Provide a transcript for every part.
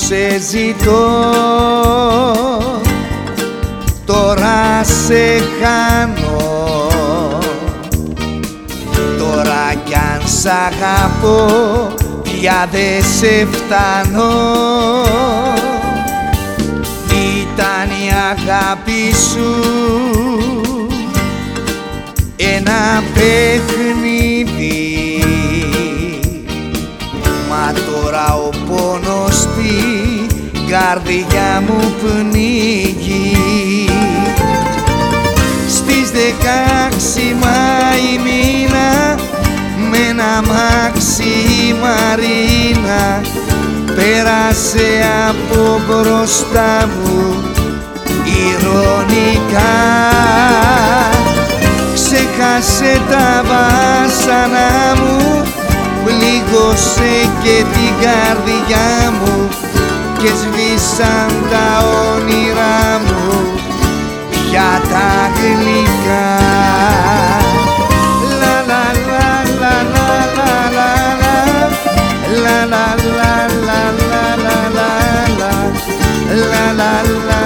σε ζητώ, τώρα σε χάνω. Τώρα κι αν σ' αγαπώ πια δε σε φτάνω. Ήταν η αγάπη σου ένα παιχνίδι, μα τώρα ο πόνος στην καρδιά μου πνίγει. Στις 16 Μάη μήνα με ένα αμάξι η Μαρίνα πέρασε από μπροστά μου ηρωνικά. Ξέχασε τα βάσανα μου, πλήγωσε και την καρδιά μου και σβήσαν τα όνειρά μου πια τα γλυκά. Λα λα λα λα λα λα λα λα λα λα λα λα λα λα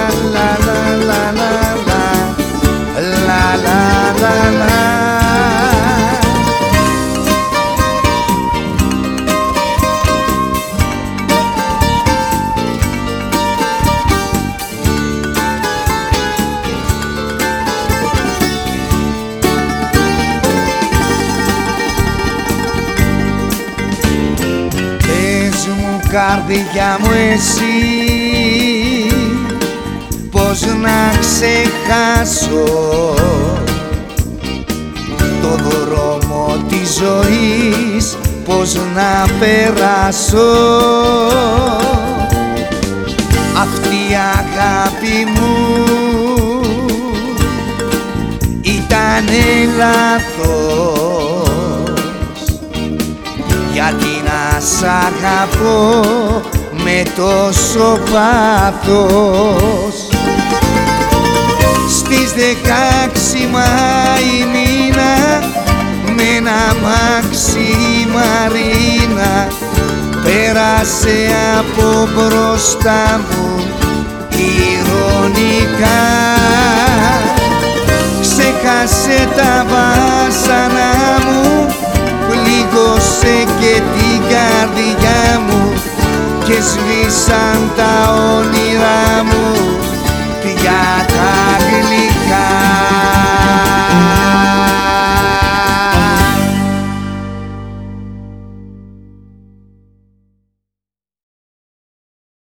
καρδιά μου εσύ, πώς να ξεχάσω το δρόμο της ζωής, πώς να περάσω. Αυτή η αγάπη μου ήτανε λάθος, γιατί να σ' αγαπώ με τόσο πάθος. Στις 16 Μάη μήνα με ένα αμάξι η Μαρίνα πέρασε από μπροστά μου ηρωνικά. Ξέχασε τα βάσανα μου, πλήγωσε και την καρδιά μου και σβήσαν τα